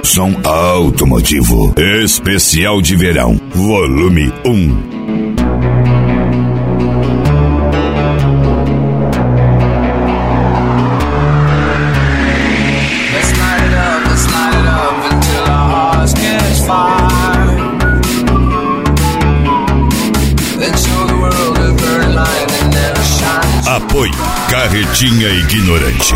Som automotivo. Especial de verão. Volume 1. Apoio Carretinha Ignorante.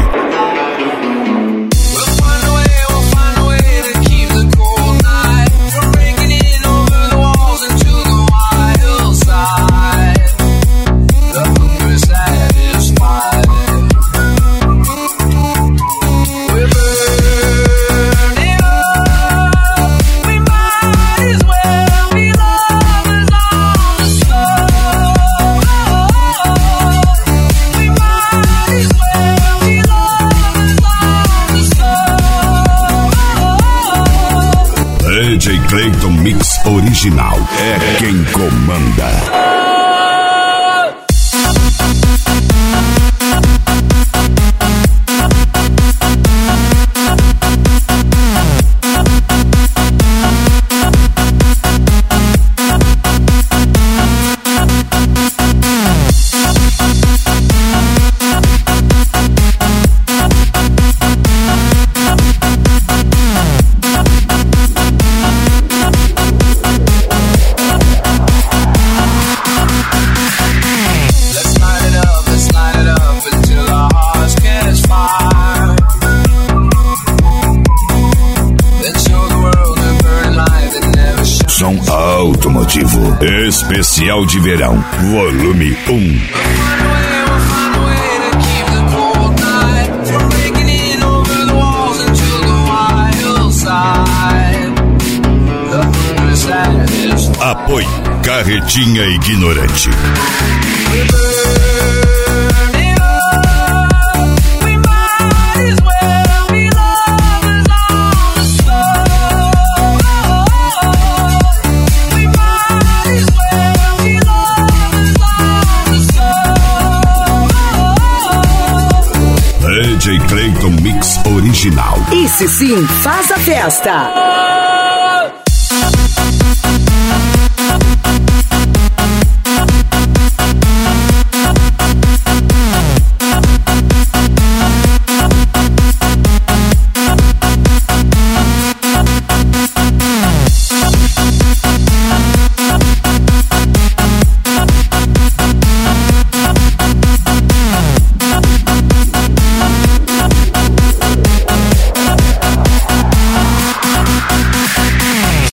DJ Clayton Mix Original é quem comanda. Som automotivo. Especial de verão. Volume 1. Apoio Carretinha Ignorante. DJ Clayton Mix Original. Esse sim faz a festa.